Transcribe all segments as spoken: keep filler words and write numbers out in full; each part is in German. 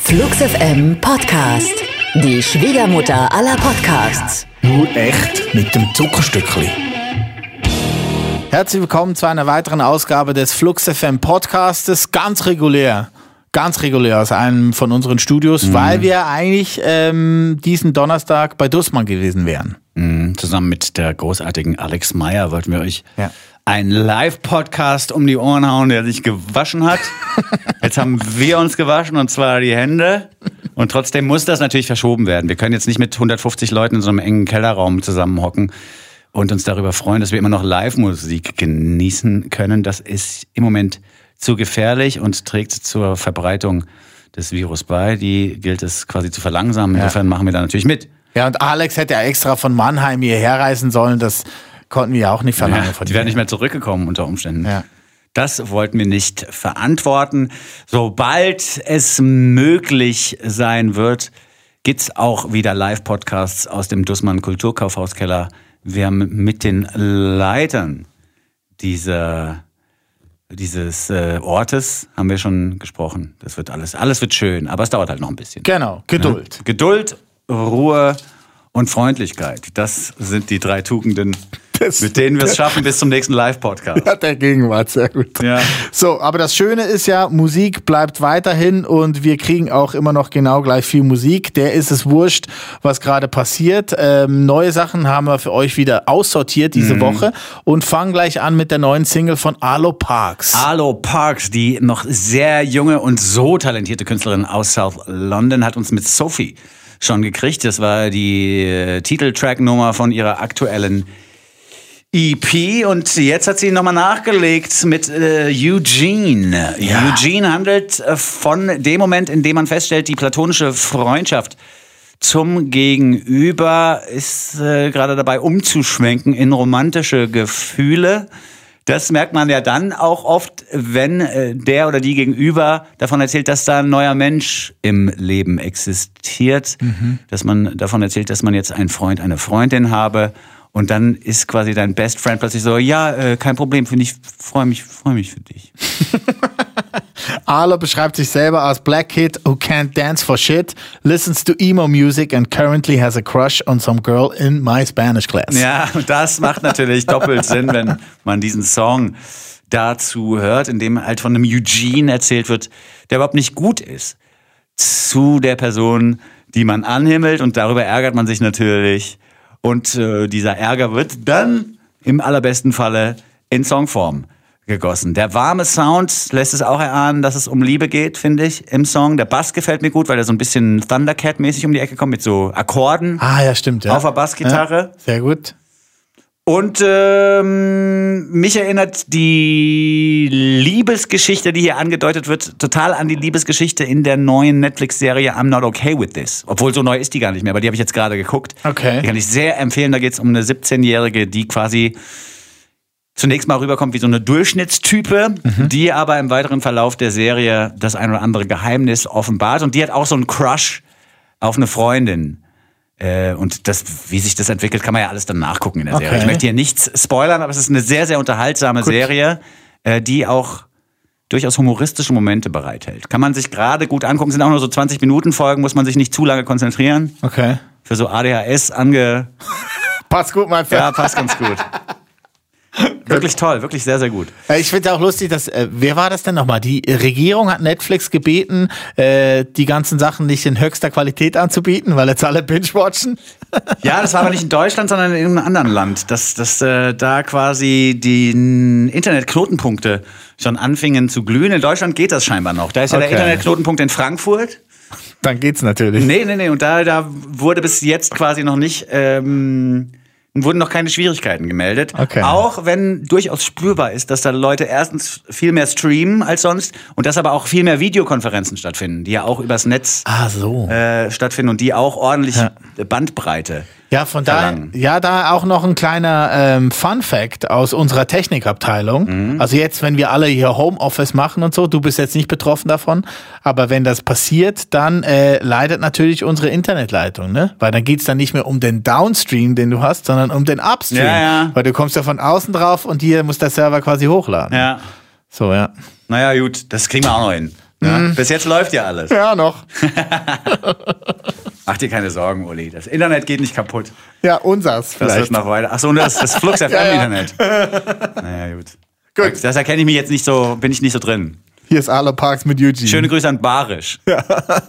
Flux F M Podcast. Die Schwiegermutter aller Podcasts. Nur echt mit dem Zuckerstückli. Herzlich willkommen zu einer weiteren Ausgabe des Flux F M Podcastes. Ganz regulär. Ganz regulär aus einem von unseren Studios, mhm. weil wir eigentlich ähm, diesen Donnerstag bei Dussmann gewesen wären. Mhm. Zusammen mit der großartigen Alex Meyer wollten wir euch ja. einen Live-Podcast um die Ohren hauen, der sich gewaschen hat. Jetzt haben wir uns gewaschen, und zwar die Hände. Und trotzdem muss das natürlich verschoben werden. Wir können jetzt nicht mit hundertfünfzig Leuten in so einem engen Kellerraum zusammenhocken und uns darüber freuen, dass wir immer noch Live-Musik genießen können. Das ist im Moment zu gefährlich und trägt zur Verbreitung des Virus bei. Die gilt es quasi zu verlangsamen. Insofern ja. machen wir da natürlich mit. Ja, und Alex hätte ja extra von Mannheim hierher reisen sollen. Das konnten wir ja auch nicht verlangen. Ja, von die wären nicht mehr zurückgekommen unter Umständen. Ja. Das wollten wir nicht verantworten. Sobald es möglich sein wird, gibt's auch wieder Live-Podcasts aus dem Dussmann Kulturkaufhauskeller. Wir haben mit den Leitern dieser, dieses äh, Ortes haben wir schon gesprochen. Das wird alles, alles wird schön, aber es dauert halt noch ein bisschen. Genau, Geduld. Ja? Geduld, Ruhe und Freundlichkeit. Das sind die drei Tugenden, das, mit denen wir es schaffen bis zum nächsten Live-Podcast. Ja, der Gegenwart, sehr gut. Ja. So, aber das Schöne ist ja, Musik bleibt weiterhin und wir kriegen auch immer noch genau gleich viel Musik. Der ist es wurscht, was gerade passiert. Ähm, neue Sachen haben wir für euch wieder aussortiert diese mhm. Woche und fangen gleich an mit der neuen Single von Arlo Parks. Arlo Parks, die noch sehr junge und so talentierte Künstlerin aus South London, hat uns mit Sophie schon gekriegt. Das war die äh, Titeltrack-Nummer von ihrer aktuellen E P, und jetzt hat sie nochmal nachgelegt mit äh, Eugene. Ja. Eugene handelt äh, von dem Moment, in dem man feststellt, die platonische Freundschaft zum Gegenüber ist äh, gerade dabei umzuschwenken in romantische Gefühle. Das merkt man ja dann auch oft, wenn äh, der oder die Gegenüber davon erzählt, dass da ein neuer Mensch im Leben existiert. Mhm. Dass man davon erzählt, dass man jetzt einen Freund, eine Freundin habe. Und dann ist quasi dein Best Friend plötzlich so, ja, äh, kein Problem, finde ich, freue mich, freue mich für dich. Arlo beschreibt sich selber als Black Kid who can't dance for shit, listens to emo music and currently has a crush on some girl in my Spanish class. Ja, und das macht natürlich doppelt Sinn, wenn man diesen Song dazu hört, in dem halt von einem Eugene erzählt wird, der überhaupt nicht gut ist zu der Person, die man anhimmelt, und darüber ärgert man sich natürlich. Und äh, dieser Ärger wird dann im allerbesten Falle in Songform gegossen. Der warme Sound lässt es auch erahnen, dass es um Liebe geht, finde ich, im Song. Der Bass gefällt mir gut, weil er so ein bisschen Thundercat-mäßig um die Ecke kommt, mit so Akkorden. Ah, ja, stimmt, ja. Auf der Bassgitarre. Ja, sehr gut. Und ähm, mich erinnert die Liebesgeschichte, die hier angedeutet wird, total an die Liebesgeschichte in der neuen Netflix-Serie I'm Not Okay With This. Obwohl, so neu ist die gar nicht mehr, aber die habe ich jetzt gerade geguckt. Okay. Die kann ich sehr empfehlen. Da geht es um eine siebzehnjährige, die quasi zunächst mal rüberkommt wie so eine Durchschnittstype, mhm. die aber im weiteren Verlauf der Serie das ein oder andere Geheimnis offenbart. Und die hat auch so einen Crush auf eine Freundin. Und das, wie sich das entwickelt, kann man ja alles dann nachgucken in der Serie. Okay. Ich möchte hier nichts spoilern, aber es ist eine sehr, sehr unterhaltsame gut. Serie, die auch durchaus humoristische Momente bereithält. Kann man sich gerade gut angucken. Sind auch nur so zwanzig Minuten Folgen, muss man sich nicht zu lange konzentrieren. Okay. Für so A D H S ange... Passt gut, mein Freund. Ja, passt ganz gut. Wirklich toll, wirklich sehr, sehr gut. Ich finde auch lustig, dass, äh, wer war das denn nochmal? Die Regierung hat Netflix gebeten, äh, die ganzen Sachen nicht in höchster Qualität anzubieten, weil jetzt alle binge-watchen. Ja, das war aber nicht in Deutschland, sondern in irgendeinem anderen Land, dass, dass äh, da quasi die Internetknotenpunkte schon anfingen zu glühen. In Deutschland geht das scheinbar noch. Da ist ja okay. der Internetknotenpunkt in Frankfurt. Dann geht's natürlich. Nee, nee, nee. Und da, da wurde bis jetzt quasi noch nicht... Ähm, wurden noch keine Schwierigkeiten gemeldet. Okay. Auch wenn durchaus spürbar ist, dass da Leute erstens viel mehr streamen als sonst und dass aber auch viel mehr Videokonferenzen stattfinden, die ja auch übers Netz ah, so. äh, stattfinden und die auch ordentlich ja. Bandbreite Ja, von da, ja, da auch noch ein kleiner ähm, Fun-Fact aus unserer Technikabteilung. Mhm. Also jetzt, wenn wir alle hier Homeoffice machen und so, du bist jetzt nicht betroffen davon, aber wenn das passiert, dann äh, leidet natürlich unsere Internetleitung, ne? Weil dann geht's dann nicht mehr um den Downstream, den du hast, sondern um den Upstream. Ja, ja. Weil du kommst ja von außen drauf und hier muss der Server quasi hochladen. Ja. So, ja. Naja, gut, das kriegen wir auch noch hin. Ja? Mhm. Bis jetzt läuft ja alles. Ja, noch. Mach dir keine Sorgen, Uli. Das Internet geht nicht kaputt. Ja, unseres vielleicht. Das wird noch weiter. Achso, und das, das Flux F M-Internet. ja, ja. Naja, gut. Gut. Das erkenne ich mich jetzt nicht so, bin ich nicht so drin. Hier ist Arlo Parks mit Eugene. Schöne Grüße an Barisch. Ja.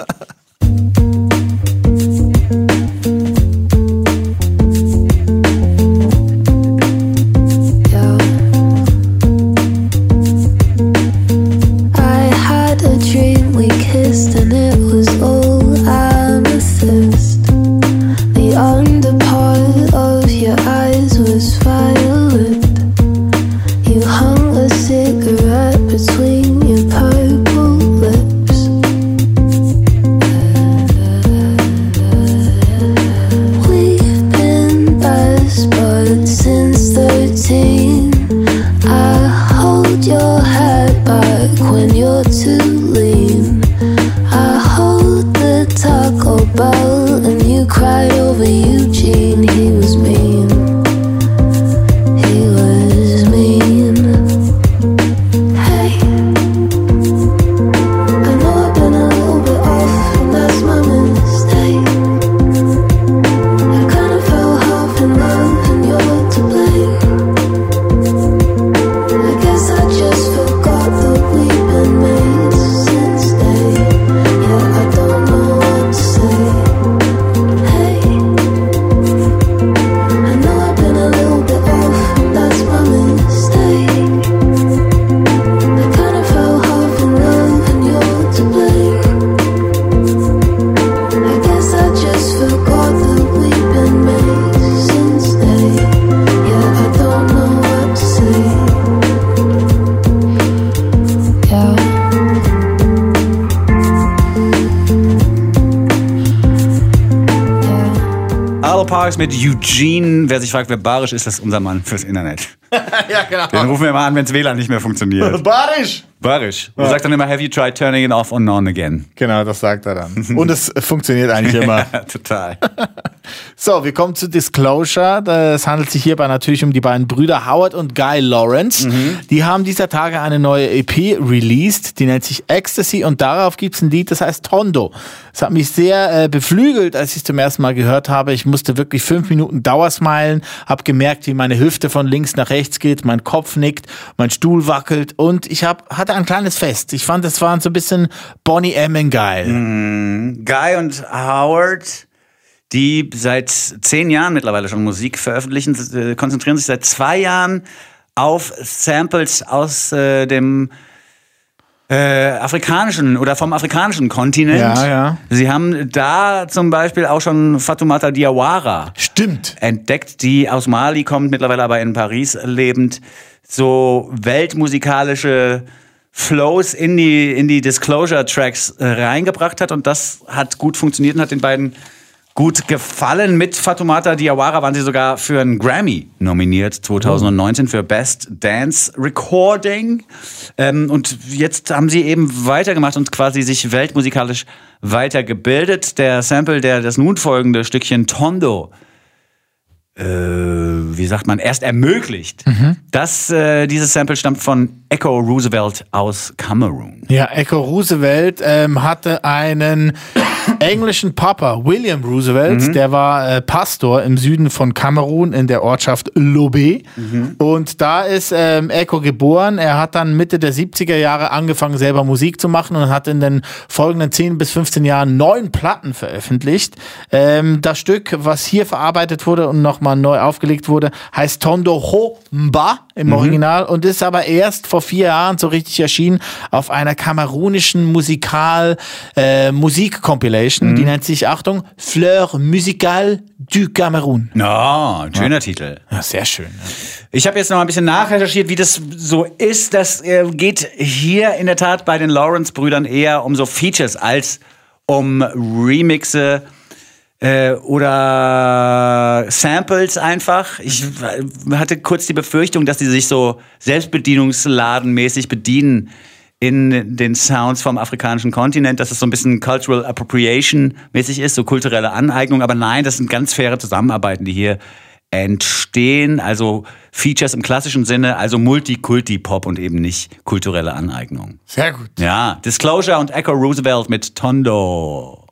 Mit Eugene. Wer sich fragt, wer Barisch ist, das ist unser Mann fürs Internet. ja, genau. Den rufen wir mal an, wenn das W L A N nicht mehr funktioniert. Barisch! Barisch. Er ja. sagt dann immer, have you tried turning it off and on again? Genau, das sagt er dann. Und es funktioniert eigentlich immer. ja, total. So, wir kommen zu Disclosure. Es handelt sich hierbei natürlich um die beiden Brüder Howard und Guy Lawrence. Mhm. Die haben dieser Tage eine neue E P released, die nennt sich Ecstasy und darauf gibt es ein Lied, das heißt Tondo. Das hat mich sehr äh, beflügelt, als ich es zum ersten Mal gehört habe. Ich musste wirklich fünf Minuten Dauersmilen, habe gemerkt, wie meine Hüfte von links nach rechts geht, mein Kopf nickt, mein Stuhl wackelt und ich hab, hatte ein kleines Fest. Ich fand, das waren so ein bisschen Boney M. und geil. Mhm. Guy und Howard, die seit zehn Jahren mittlerweile schon Musik veröffentlichen, äh, konzentrieren sich seit zwei Jahren auf Samples aus äh, dem äh, afrikanischen oder vom afrikanischen Kontinent. Ja, ja. Sie haben da zum Beispiel auch schon Fatoumata Diawara Stimmt. entdeckt, die aus Mali kommt, mittlerweile aber in Paris lebend, so weltmusikalische Flows in die, in die Disclosure-Tracks äh, reingebracht hat und das hat gut funktioniert und hat den beiden gut gefallen. Mit Fatoumata Diawara waren sie sogar für einen Grammy nominiert zwanzig neunzehn für Best Dance Recording. Ähm, und jetzt haben sie eben weitergemacht und quasi sich weltmusikalisch weitergebildet. Der Sample, der das nun folgende Stückchen Tondo äh, wie sagt man, erst ermöglicht. Mhm. Das, äh, dieses Sample stammt von Echo Roosevelt aus Kamerun. Ja, Echo Roosevelt ähm, hatte einen englischen Papa, William Roosevelt, mhm. der war äh, Pastor im Süden von Kamerun in der Ortschaft Lobé. Mhm. Und da ist ähm, Echo geboren. Er hat dann Mitte der siebziger Jahre angefangen, selber Musik zu machen und hat in den folgenden zehn bis fünfzehn Jahren neun Platten veröffentlicht. Ähm, das Stück, was hier verarbeitet wurde und nochmal neu aufgelegt wurde, heißt Tondo Ho Mba im mhm. Original und ist aber erst vor vier Jahren so richtig erschienen auf einer kamerunischen Musikal äh, Musik-Compilation. Mhm. Die nennt sich, Achtung, Fleur Musicale du Cameroun. Ja, oh, ein schöner ja. Titel. Ja, sehr schön. Ja. Ich habe jetzt noch ein bisschen nachrecherchiert, wie das so ist. Das äh, geht hier in der Tat bei den Lawrence-Brüdern eher um so Features als um Remixe äh, oder Samples einfach. Ich hatte kurz die Befürchtung, dass die sich so selbstbedienungsladenmäßig bedienen in den Sounds vom afrikanischen Kontinent, dass es so ein bisschen Cultural Appropriation mäßig ist, so kulturelle Aneignung. Aber nein, das sind ganz faire Zusammenarbeiten, die hier entstehen, also Features im klassischen Sinne, also Multikulti-Pop und eben nicht kulturelle Aneignung. Sehr gut. Ja, Disclosure und Echo Roosevelt mit Tondo.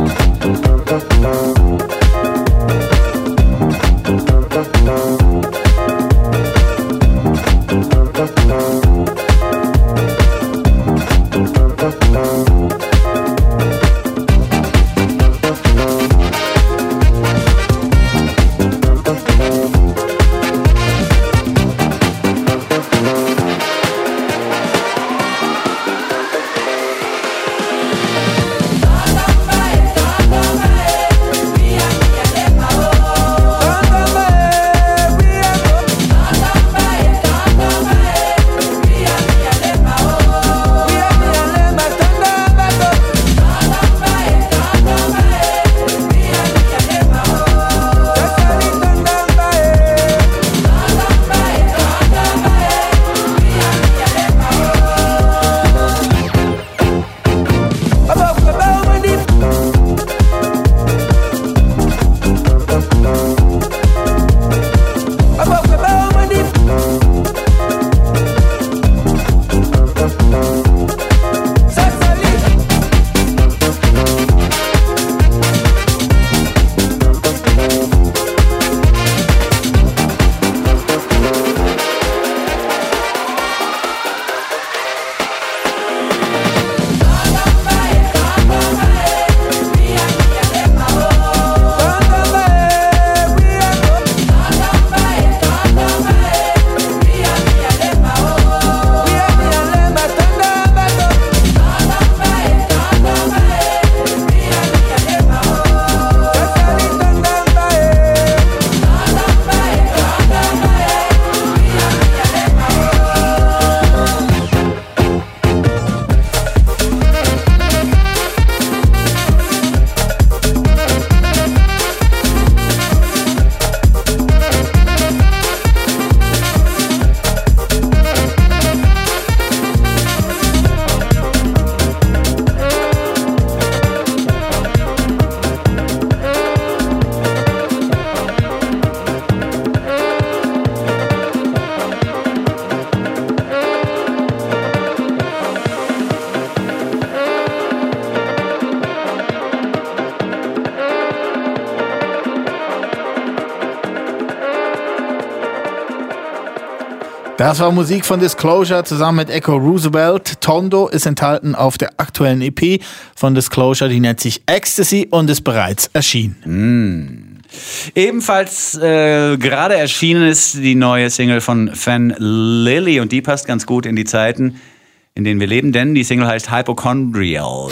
Das war Musik von Disclosure zusammen mit Echo Roosevelt. Tondo ist enthalten auf der aktuellen E P von Disclosure, die nennt sich Ecstasy und ist bereits erschienen. Mm. Ebenfalls äh, gerade erschienen ist die neue Single von Fan Lily und die passt ganz gut in die Zeiten, in denen wir leben, denn die Single heißt Hypochondrial.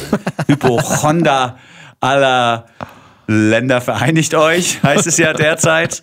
Hypochonda aller Länder vereinigt euch, heißt es ja derzeit.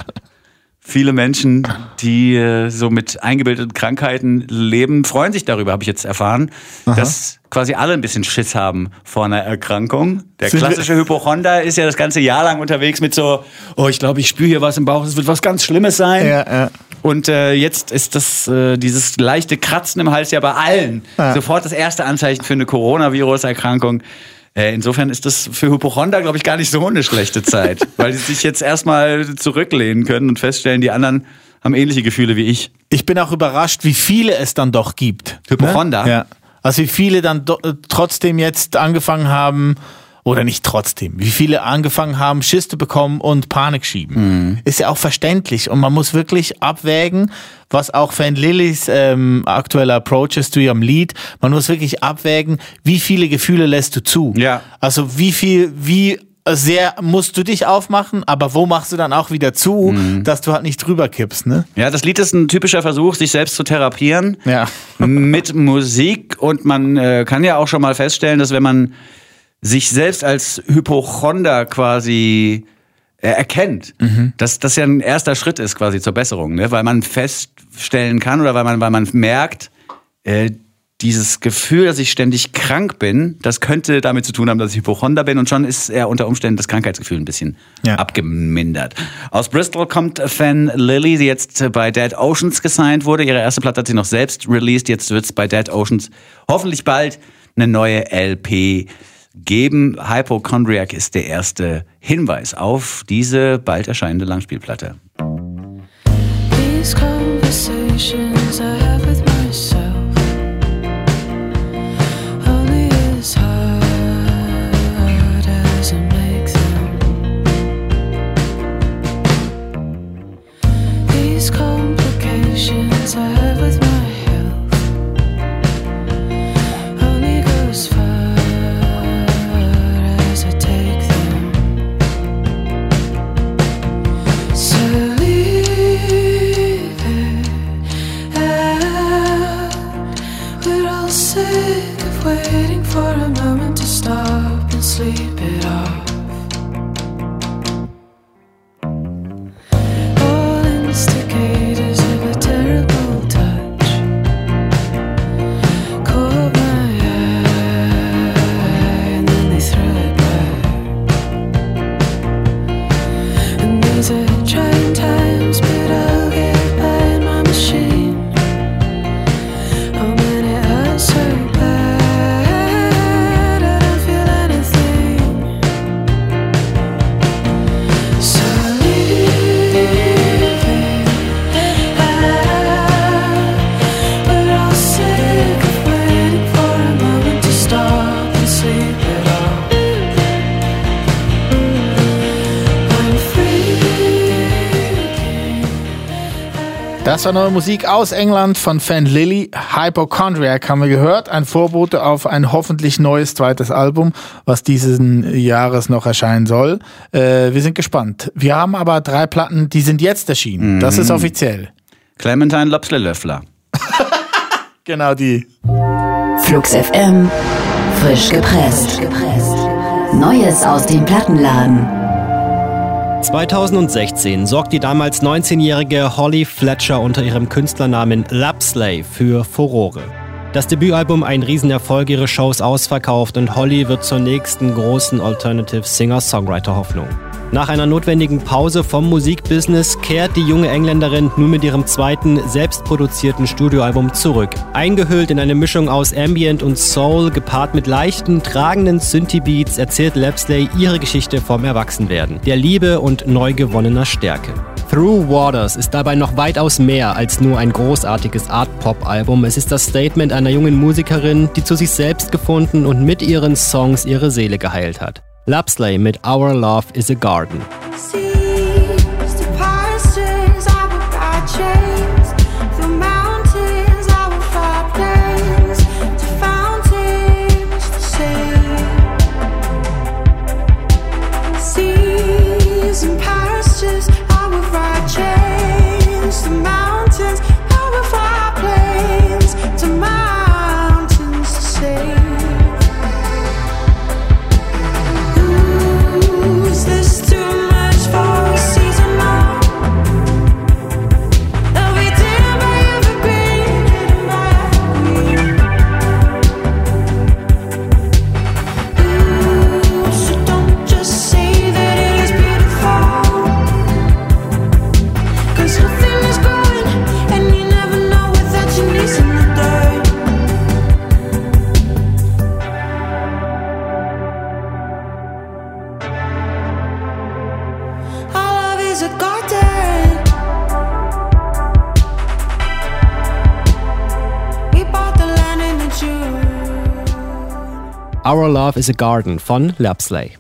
Viele Menschen, die äh, so mit eingebildeten Krankheiten leben, freuen sich darüber, habe ich jetzt erfahren, Aha. dass quasi alle ein bisschen Schiss haben vor einer Erkrankung. Der klassische Hypochonder ist ja das ganze Jahr lang unterwegs mit so, oh, ich glaube, ich spüre hier was im Bauch, es wird was ganz Schlimmes sein. Ja, ja. Und äh, jetzt ist das äh, dieses leichte Kratzen im Hals ja bei allen ja. sofort das erste Anzeichen für eine Coronavirus-Erkrankung. Insofern ist das für Hypochonder, glaube ich, gar nicht so eine schlechte Zeit, weil sie sich jetzt erstmal zurücklehnen können und feststellen, die anderen haben ähnliche Gefühle wie ich. Ich bin auch überrascht, wie viele es dann doch gibt. Hypochonder? Ne? Ja. Also wie viele dann do- trotzdem jetzt angefangen haben, oder nicht trotzdem, wie viele angefangen haben, Schiss zu bekommen und Panik schieben. Mhm. Ist ja auch verständlich und man muss wirklich abwägen, was auch Fan Lillys ähm, aktueller Approach ist zu ihrem Lied. Man muss wirklich abwägen, wie viele Gefühle lässt du zu. Ja. Also wie viel, wie sehr musst du dich aufmachen, aber wo machst du dann auch wieder zu, mhm. dass du halt nicht drüber kippst, ne? Ja, das Lied ist ein typischer Versuch, sich selbst zu therapieren ja. mit Musik und man äh, kann ja auch schon mal feststellen, dass wenn man sich selbst als Hypochonder quasi äh, erkennt, mhm. dass das ja ein erster Schritt ist quasi zur Besserung, ne? Weil man feststellen kann oder weil man, weil man merkt, äh, dieses Gefühl, dass ich ständig krank bin, das könnte damit zu tun haben, dass ich Hypochonder bin und schon ist er unter Umständen das Krankheitsgefühl ein bisschen ja. abgemindert. Aus Bristol kommt Fan Lily, die jetzt bei Dead Oceans gesigned wurde. Ihre erste Platte hat sie noch selbst released, jetzt wird es bei Dead Oceans hoffentlich bald eine neue L P geben. Hypochondriac ist der erste Hinweis auf diese bald erscheinende Langspielplatte. These conversations I have with myself, only as hard as I make them. These complications I have with my health only go as far as I take them. So leave it out. We're all sick of waiting for a moment to stop and sleep it off. All instigators of a terrible touch caught my eye and then they threw it back. And these are trying times, but I'll get by in my machine. Oh man, it hurts so bad, I don't feel anything. So leave it out. We're all sick of waiting for a moment to stop and sleep it off. I'm freaking. Das war neue Musik aus England von Fan Lily. Hypochondriac haben wir gehört. Ein Vorbote auf ein hoffentlich neues zweites Album, was diesen Jahres noch erscheinen soll. Äh, wir sind gespannt. Wir haben aber drei Platten, die sind jetzt erschienen. Das ist offiziell. Clementine Lopsle-Löffler. Genau die. Flux F M, frisch gepresst. Neues aus dem Plattenladen. zweitausendsechzehn sorgt die damals neunzehnjährige Holly Fletcher unter ihrem Künstlernamen Lapsley für Furore. Das Debütalbum ein Riesenerfolg, ihre Shows ausverkauft und Holly wird zur nächsten großen Alternative Singer-Songwriter-Hoffnung. Nach einer notwendigen Pause vom Musikbusiness kehrt die junge Engländerin nun mit ihrem zweiten, selbstproduzierten Studioalbum zurück. Eingehüllt in eine Mischung aus Ambient und Soul, gepaart mit leichten, tragenden Synthie-Beats, erzählt Lapsley ihre Geschichte vom Erwachsenwerden, der Liebe und neu gewonnener Stärke. Through Waters ist dabei noch weitaus mehr als nur ein großartiges Art-Pop-Album. Es ist das Statement einer jungen Musikerin, die zu sich selbst gefunden und mit ihren Songs ihre Seele geheilt hat. Lapsley mit Our Love is a Garden. Our Love is a Garden von Lapsley.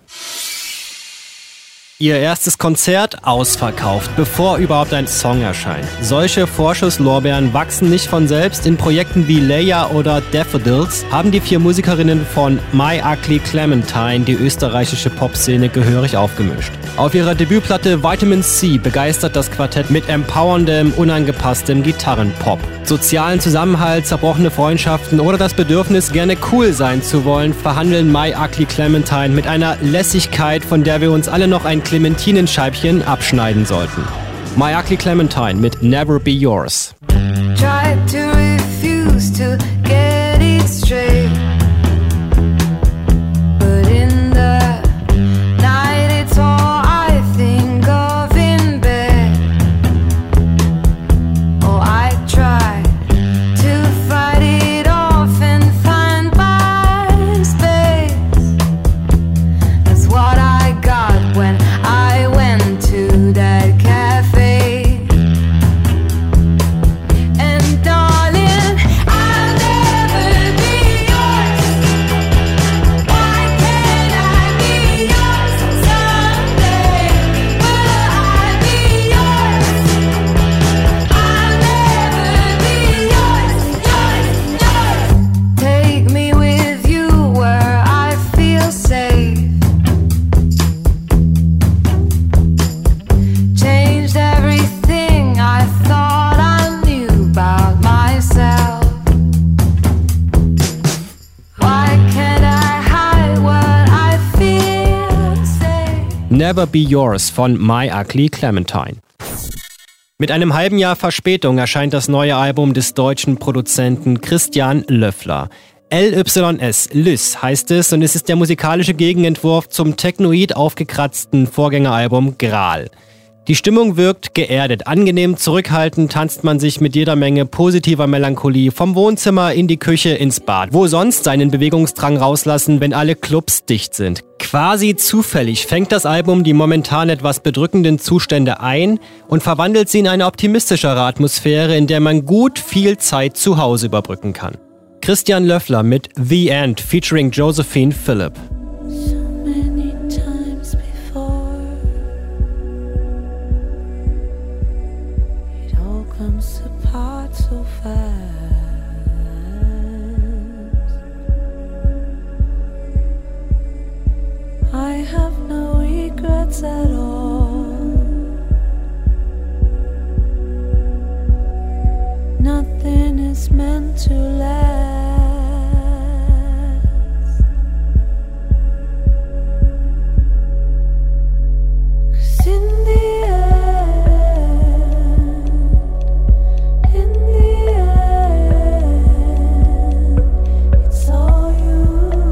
Ihr erstes Konzert ausverkauft, bevor überhaupt ein Song erscheint. Solche Vorschusslorbeeren wachsen nicht von selbst. In Projekten wie Leia oder Daffodils haben die vier Musikerinnen von My Ugly Clementine die österreichische Popszene gehörig aufgemischt. Auf ihrer Debütplatte Vitamin C begeistert das Quartett mit empowerndem, unangepasstem Gitarrenpop. Sozialen Zusammenhalt, zerbrochene Freundschaften oder das Bedürfnis, gerne cool sein zu wollen, verhandeln My Ugly Clementine mit einer Lässigkeit, von der wir uns alle noch ein Clementinenscheibchen abschneiden sollten. My Ugly Clementine mit Never Be Yours. Try to refuse to get it straight, but in the night it's all I think of in bed. Oh, I try to fight it off and find my space. That's what I got when I went to that cafe. Never Be Yours von My Ugly Clementine. Mit einem halben Jahr Verspätung erscheint das neue Album des deutschen Produzenten Christian Löffler. L Y S, Lys heißt es, und es ist der musikalische Gegenentwurf zum technoid aufgekratzten Vorgängeralbum Gral. Die Stimmung wirkt geerdet, angenehm zurückhaltend tanzt man sich mit jeder Menge positiver Melancholie vom Wohnzimmer in die Küche ins Bad. Wo sonst seinen Bewegungsdrang rauslassen, wenn alle Clubs dicht sind. Quasi zufällig fängt das Album die momentan etwas bedrückenden Zustände ein und verwandelt sie in eine optimistischere Atmosphäre, in der man gut viel Zeit zu Hause überbrücken kann. Christian Löffler mit The End featuring Josephine Phillip. I have no regrets at all. Nothing is meant to last. 'Cause in the end, in the end, it's all you.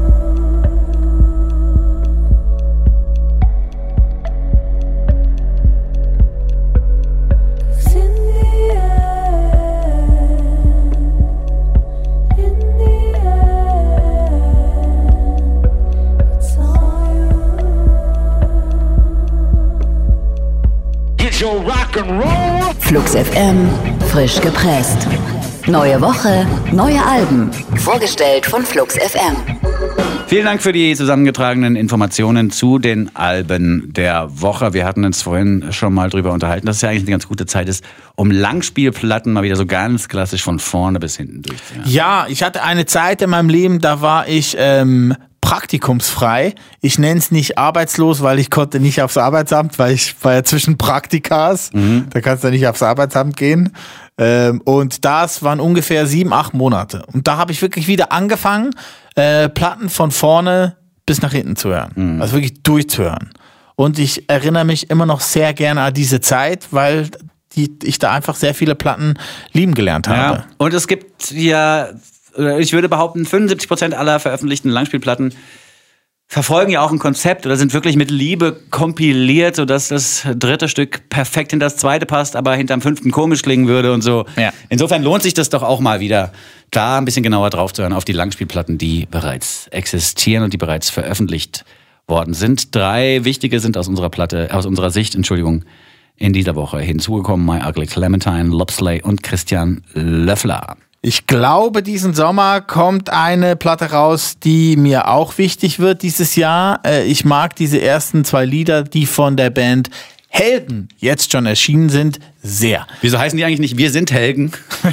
Flux F M, frisch gepresst. Neue Woche, neue Alben. Vorgestellt von Flux F M. Vielen Dank für die zusammengetragenen Informationen zu den Alben der Woche. Wir hatten uns vorhin schon mal drüber unterhalten, dass es ja eigentlich eine ganz gute Zeit ist, um Langspielplatten mal wieder so ganz klassisch von vorne bis hinten durchzuführen. Ja, ich hatte eine Zeit in meinem Leben, da war ich ähm, praktikumsfrei. Ich nenne es nicht arbeitslos, weil ich konnte nicht aufs Arbeitsamt, weil ich war ja zwischen Praktikas. Mhm. Da kannst du nicht aufs Arbeitsamt gehen. Ähm, und das waren ungefähr sieben, acht Monate. Und da habe ich wirklich wieder angefangen, äh, Platten von vorne bis nach hinten zu hören. Mhm. Also wirklich durchzuhören. Und ich erinnere mich immer noch sehr gerne an diese Zeit, weil die, ich da einfach sehr viele Platten lieben gelernt habe. Ja. Und es gibt ja, ich würde behaupten, fünfundsiebzig Prozent aller veröffentlichten Langspielplatten verfolgen ja auch ein Konzept oder sind wirklich mit Liebe kompiliert, sodass das dritte Stück perfekt hinter das zweite passt, aber hinterm fünften komisch klingen würde und so. Ja. Insofern lohnt sich das doch auch mal wieder, da ein bisschen genauer drauf zu hören auf die Langspielplatten, die bereits existieren und die bereits veröffentlicht worden sind. Drei wichtige sind aus unserer Platte, aus unserer Sicht, Entschuldigung, in dieser Woche hinzugekommen. My Ugly Clementine, Lopsley und Christian Löffler. Ich glaube, diesen Sommer kommt eine Platte raus, die mir auch wichtig wird dieses Jahr. Ich mag diese ersten zwei Lieder, die von der Band Helden jetzt schon erschienen sind, sehr. Wieso heißen die eigentlich nicht Wir sind Helden?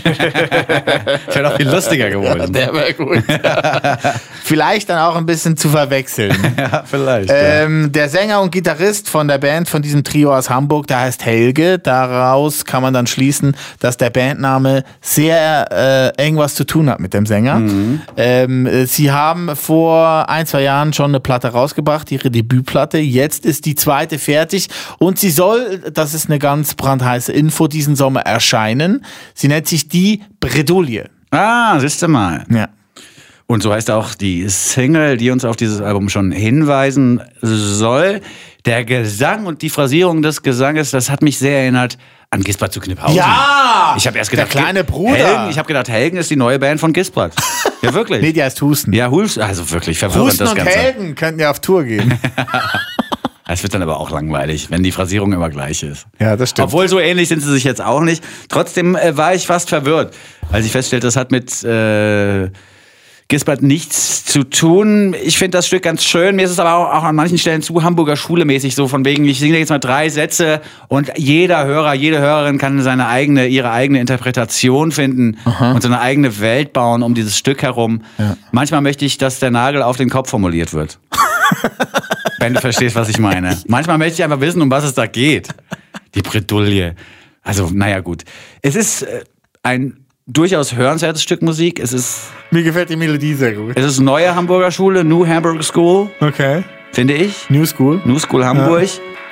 Das wäre doch viel lustiger geworden. Der wäre gut. Vielleicht dann auch ein bisschen zu verwechseln. Ja, vielleicht. Ähm, ja. Der Sänger und Gitarrist von der Band, von diesem Trio aus Hamburg, der heißt Helge. Daraus kann man dann schließen, dass der Bandname sehr äh, eng was zu tun hat mit dem Sänger. Mhm. Ähm, sie haben vor ein, zwei Jahren schon eine Platte rausgebracht, ihre Debütplatte. Jetzt ist die zweite fertig und sie soll, das ist eine ganz brandheiße Info, diesen Sommer erscheinen. Sie nennt sich Die Bredouille. Ah, siehst du mal. Ja. Und so heißt auch die Single, die uns auf dieses Album schon hinweisen soll. Der Gesang und die Phrasierung des Gesanges, das hat mich sehr erinnert an Gisbert zu Kniphausen. Ja! Ich habe erst gedacht, der kleine Bruder. Helgen, ich habe gedacht, Helgen ist die neue Band von Gisbert. Ja, wirklich. Nee, die heißt Husten. Ja, Husten, also wirklich verwirrend Husten das und Ganze. Helgen könnten ja auf Tour gehen. Es wird dann aber auch langweilig, wenn die Phrasierung immer gleich ist. Ja, das stimmt. Obwohl, so ähnlich sind sie sich jetzt auch nicht. Trotzdem äh, war ich fast verwirrt, als ich feststellte, das hat mit äh, Gisbert nichts zu tun. Ich finde das Stück ganz schön. Mir ist es aber auch, auch an manchen Stellen zu Hamburger Schule-mäßig so, von wegen, ich singe jetzt mal drei Sätze und jeder Hörer, jede Hörerin kann seine eigene, ihre eigene Interpretation finden. Aha. Und so eine eigene Welt bauen um dieses Stück herum. Ja. Manchmal möchte ich, dass der Nagel auf den Kopf formuliert wird. Wenn du verstehst, was ich meine. Manchmal möchte ich einfach wissen, um was es da geht. Die Bredouille. Also, naja, gut. Es ist äh, ein durchaus hörenswertes Stück Musik. Es ist... Mir gefällt die Melodie sehr gut. Es ist neue Hamburger Schule, New Hamburg School. Okay. Finde ich. New School. New School Hamburg. Ja.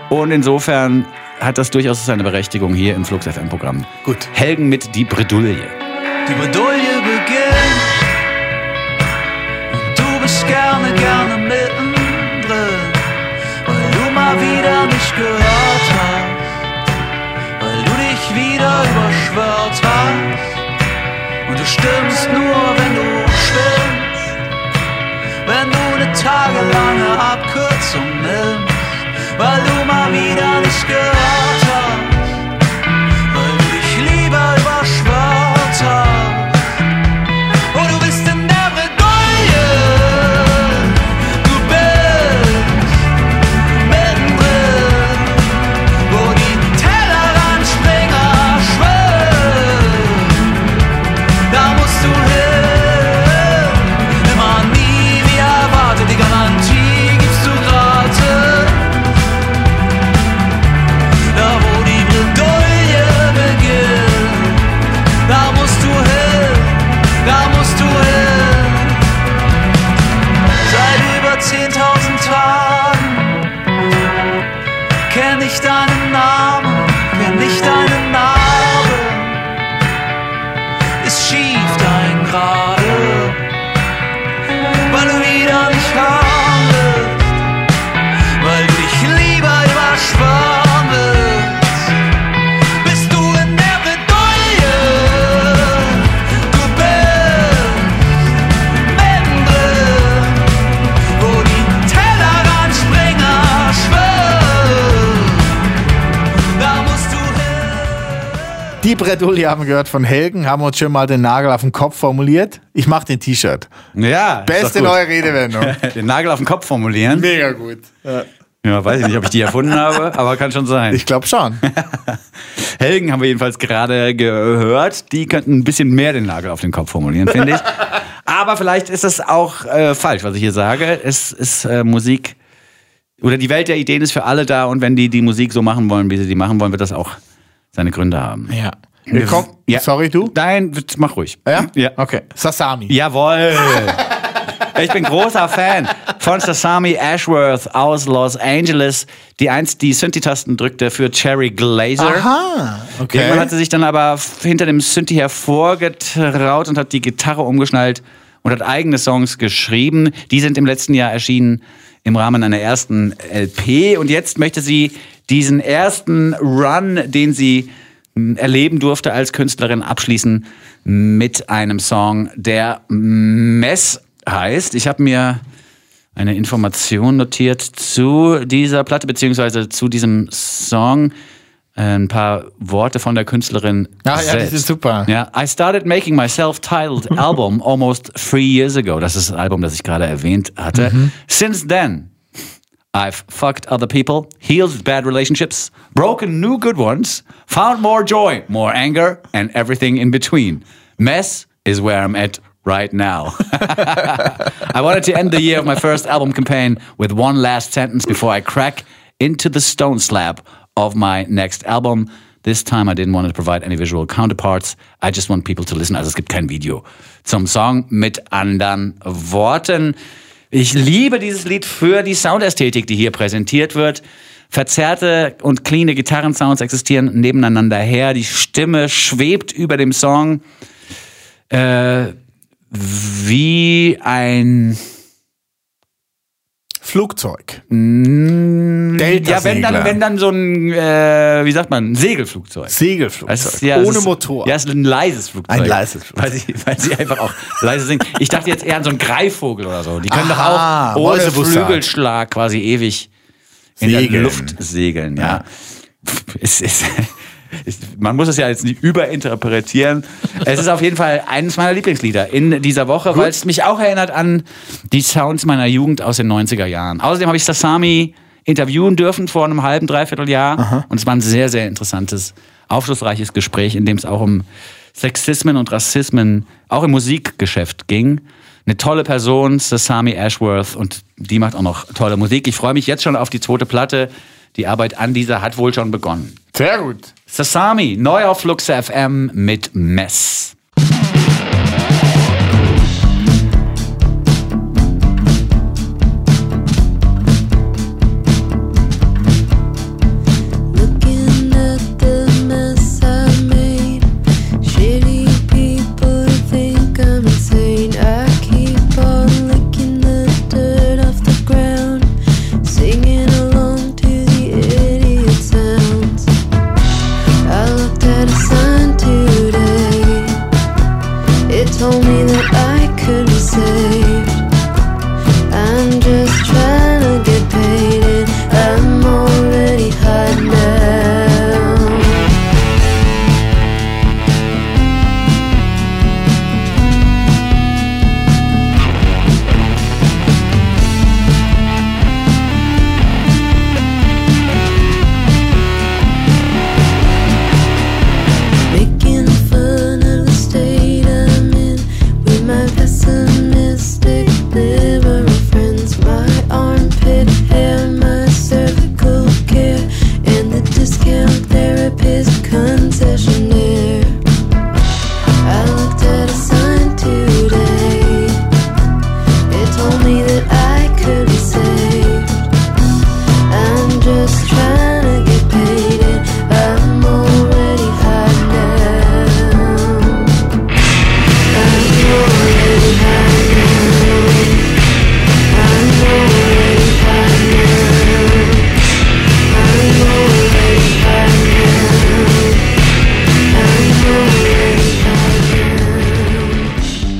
Und insofern hat das durchaus seine Berechtigung hier im Flux F M-Programm. Gut. Helgen mit Die Bredouille. Die Bredouille beginnt und du bist gerne, gerne mittendrin, weil du mal wieder nicht gehört hast, weil du dich wieder überschwört hast und du stimmst nur, wenn du schwimmst, wenn du eine tagelange Abkürzung nimmst, weil du mal wieder nicht gehört hast, weil du dich lieber überschwört hast. Und du bist in der Bredouille, du bist mittendrin, wo die Tellerrandspringer schwimmen. Da musst du hin, immer nie wie erwartet, die Garantie gibst du gratis. Da wo die Bredouille beginnt, da musst du hin, da musst du hin. Seit über zehntausend Tagen kenn ich deinen Namen, kenn ich deinen Namen. Ist schief dein Gerade, weil du wieder nicht handelst, weil du dich lieber überschwören willst. Bist du in der Bredouille, du bist mittendrin, wo die Tellerrandspringer schwimmen. Da musst du hin. Die Bredouille haben wir gehört von Helgen, haben uns schon mal den Nagel auf den Kopf formuliert. Ich mach den T-Shirt. Ja, Beste ist doch gut. neue Redewendung. Den Nagel auf den Kopf formulieren. Mega gut. Ja. Ja, weiß ich nicht, ob ich die erfunden habe, aber kann schon sein. Ich glaube schon. Helgen haben wir jedenfalls gerade gehört. Die könnten ein bisschen mehr den Nagel auf den Kopf formulieren, finde ich. Aber vielleicht ist das auch äh, falsch, was ich hier sage. Es ist äh, Musik, oder die Welt der Ideen ist für alle da, und wenn die die Musik so machen wollen, wie sie die machen wollen, wird das auch seine Gründe haben. Ja. Wir kommen, Ja. Sorry, du? Nein, mach ruhig. Ja? Ja. Okay. Sasami. Jawohl. Ich bin großer Fan von Sasami Ashworth aus Los Angeles, die einst die Synthi-Tasten drückte für Cherry Glazer. Aha. Okay. Irgendwann hat sie sich dann aber hinter dem Synthi hervorgetraut und hat die Gitarre umgeschnallt und hat eigene Songs geschrieben. Die sind im letzten Jahr erschienen im Rahmen einer ersten L P. Und jetzt möchte sie diesen ersten Run, den sie erleben durfte als Künstlerin, abschließen mit einem Song, der Mess heißt. Ich habe mir eine Information notiert zu dieser Platte, beziehungsweise zu diesem Song. Ein paar Worte von der Künstlerin Ah, ja, selbst. das ist super. Ja, I started making my self-titled album almost three years ago. Das ist das Album, das ich gerade erwähnt hatte. Mhm. Since then, I've fucked other people, healed bad relationships, broken new good ones, found more joy, more anger, and everything in between. Mess is where I'm at right now. I wanted to end the year of my first album campaign with one last sentence before I crack into the stone slab of my next album. This time I didn't want to provide any visual counterparts. I just want people to listen. Also es gibt kein Video zum Song, mit anderen Worten. Ich liebe dieses Lied für die Soundästhetik, die hier präsentiert wird. Verzerrte und cleane Gitarrensounds existieren nebeneinander her. Die Stimme schwebt über dem Song äh, wie ein Flugzeug. Mm, ja, wenn dann, Delta-Segler. wenn dann so ein, äh, wie sagt man, ein Segelflugzeug. Segelflugzeug. Das ist, ja, das Ohne ist, Motor. Ja, es ist ein leises Flugzeug. Ein leises Flugzeug. Weil sie, weil sie einfach auch leise singen. Ich dachte jetzt eher an so einen Greifvogel oder so. Die können Aha, doch auch ohne Mäusebussard. Flügelschlag quasi ewig in der Segeln. Luft segeln. Ja. Ja. Es ist, es, man muss es ja jetzt nicht überinterpretieren. Es ist auf jeden Fall eines meiner Lieblingslieder in dieser Woche, weil es mich auch erinnert an die Sounds meiner Jugend aus den neunziger Jahren. Außerdem habe ich Sasami interviewen dürfen vor einem halben, dreiviertel Jahr. Aha. Und es war ein sehr, sehr interessantes, aufschlussreiches Gespräch, in dem es auch um Sexismen und Rassismen, auch im Musikgeschäft ging. Eine tolle Person, Sasami Ashworth, und die macht auch noch tolle Musik. Ich freue mich jetzt schon auf die zweite Platte. Die Arbeit an dieser hat wohl schon begonnen. Sehr gut. Sasami, neu auf Flux F M mit Mess.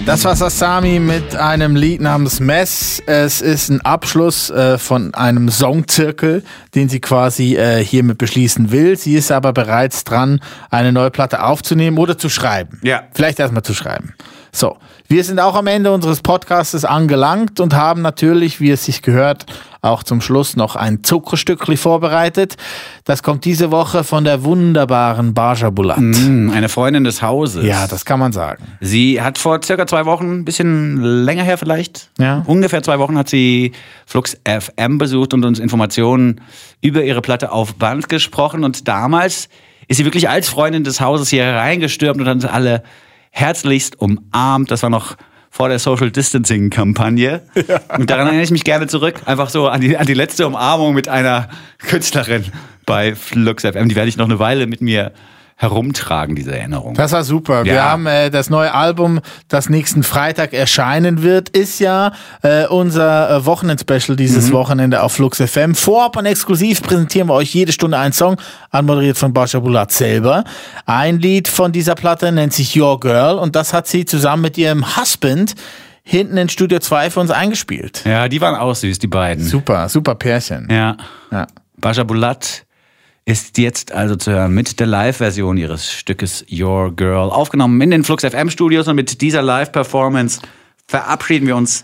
Das war Sasami mit einem Lied namens Mess. Es ist ein Abschluss äh, von einem Songzirkel, den sie quasi äh, hiermit beschließen will. Sie ist aber bereits dran, eine neue Platte aufzunehmen oder zu schreiben. Ja. Vielleicht erstmal zu schreiben. So, wir sind auch am Ende unseres Podcasts angelangt und haben natürlich, wie es sich gehört, auch zum Schluss noch ein Zuckerstückli vorbereitet. Das kommt diese Woche von der wunderbaren Baja Bulat. Mm, eine Freundin des Hauses. Ja, das kann man sagen. Sie hat vor circa zwei Wochen, ein bisschen länger her vielleicht, Ja. ungefähr zwei Wochen hat sie Flux F M besucht und uns Informationen über ihre Platte auf Band gesprochen. Und damals ist sie wirklich als Freundin des Hauses hier reingestürmt und hat uns alle herzlichst umarmt. Das war noch vor der Social Distancing Kampagne. Ja. Und daran erinnere ich mich gerne zurück. Einfach so an die, an die letzte Umarmung mit einer Künstlerin bei Flux F M. Die werde ich noch eine Weile mit mir herumtragen, diese Erinnerung. Das war super. Ja. Wir haben äh, das neue Album, das nächsten Freitag erscheinen wird, ist ja äh, unser äh, Wochenend-Special dieses mhm. Wochenende auf Flux F M. Vorab und exklusiv präsentieren wir euch jede Stunde einen Song, anmoderiert von Baja Bulat selber. Ein Lied von dieser Platte nennt sich Your Girl und das hat sie zusammen mit ihrem Husband hinten in Studio zwei für uns eingespielt. Ja, die waren auch süß, die beiden. Super, super Pärchen. Ja. Ja. Baja Bulat ist jetzt also zu hören mit der Live-Version ihres Stückes Your Girl, aufgenommen in den Flux F M-Studios, und mit dieser Live-Performance verabschieden wir uns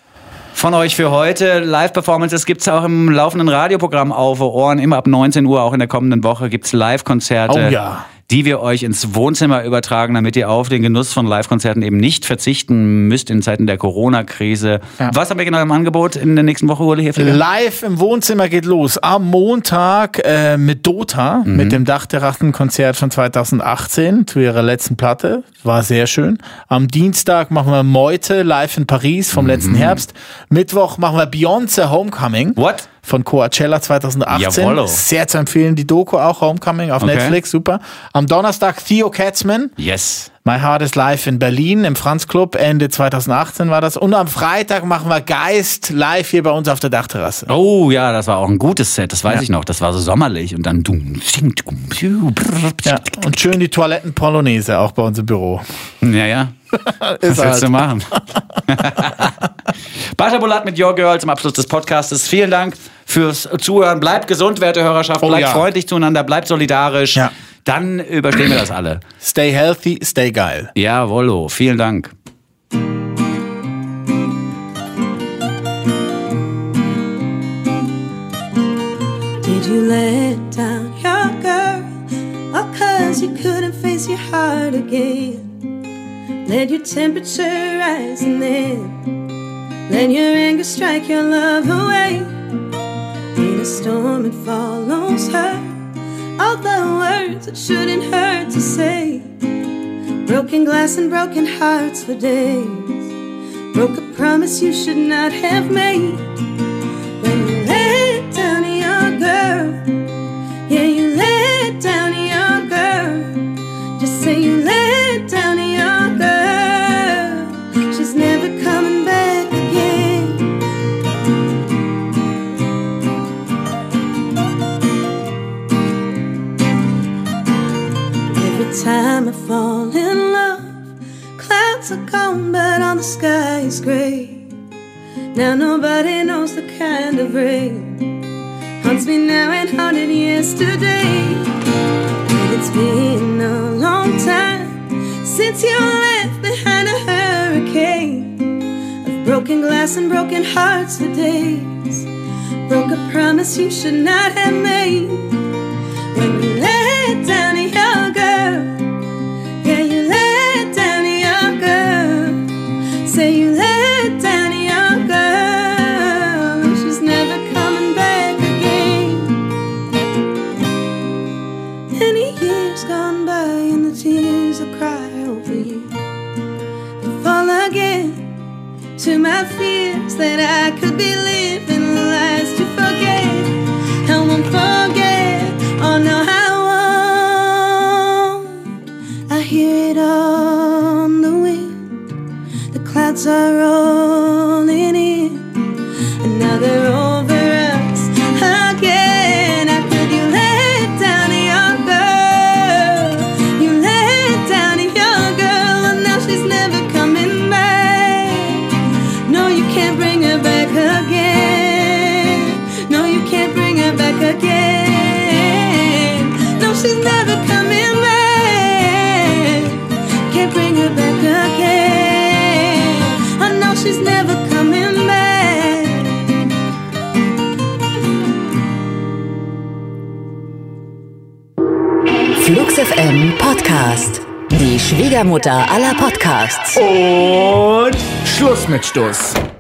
von euch für heute. Live-Performances gibt es auch im laufenden Radioprogramm auf Ohren, immer ab neunzehn Uhr, auch in der kommenden Woche gibt es Live-Konzerte. Oh ja. Die wir euch ins Wohnzimmer übertragen, damit ihr auf den Genuss von Live-Konzerten eben nicht verzichten müsst in Zeiten der Corona-Krise. Ja. Was haben wir genau im Angebot in der nächsten Woche, Uli Hefliger? Live im Wohnzimmer geht los. Am Montag äh, mit Dota, mhm. mit dem Dachterrassenkonzert von zweitausendachtzehn zu ihrer letzten Platte. War sehr schön. Am Dienstag machen wir Meute live in Paris vom mhm. letzten Herbst. Mittwoch machen wir Beyoncé Homecoming. What? Von Coachella zweitausendachtzehn. Jawollo. Sehr zu empfehlen, die Doku auch, Homecoming auf Okay. Netflix, super. Am Donnerstag Theo Katzman. Yes. My Heart is Live in Berlin im Franz Club, Ende zweitausendachtzehn war das. Und am Freitag machen wir Geist live hier bei uns auf der Dachterrasse. Oh ja, das war auch ein gutes Set, das weiß Ja. ich noch. Das war so sommerlich und dann... Ja, und schön die Toiletten-Polonaise auch bei uns im Büro. Ja, ja. Was willst halt. du machen? Baja Bulat mit Your Girl zum Abschluss des Podcastes. Vielen Dank fürs Zuhören. Bleibt gesund, werte Hörerschaft. Oh, bleibt ja. freundlich zueinander, bleibt solidarisch. Ja. Dann überstehen wir das alle. Stay healthy, stay geil. Jawollo, vielen Dank. Did you let down your girl? All cause you couldn't face your heart again? Let your temperature rise and then let your anger strike your love away. In a storm it follows her, all the words that shouldn't hurt to say. Broken glass and broken hearts for days. Broke a promise you should not have made. When you let down your girl, yeah, you let down your girl. Just say you let down your girl. She's never coming back again. Every time I fall in love, clouds are gone, but all the sky is gray. Now nobody knows the kind of rain haunts me now and haunted yesterday. And it's been a long time since you left behind a hurricane of broken glass and broken hearts for days. Broke a promise you should not have made. When you let down your girl, yeah, you let down your girl. Say you let down your girl. She's never coming back again. Many years gone by and the tears I cry over you, they fall again to my fears that I could be living lies to forget. I won't forget, oh no I won't. I hear it on the wind, the clouds are rolling in, and now they're over us again. How could you let down your girl? You let down your girl, and now she's never coming back. Flux F M Podcast. Die Schwiegermutter aller Podcasts. Und Schluss mit Stuss.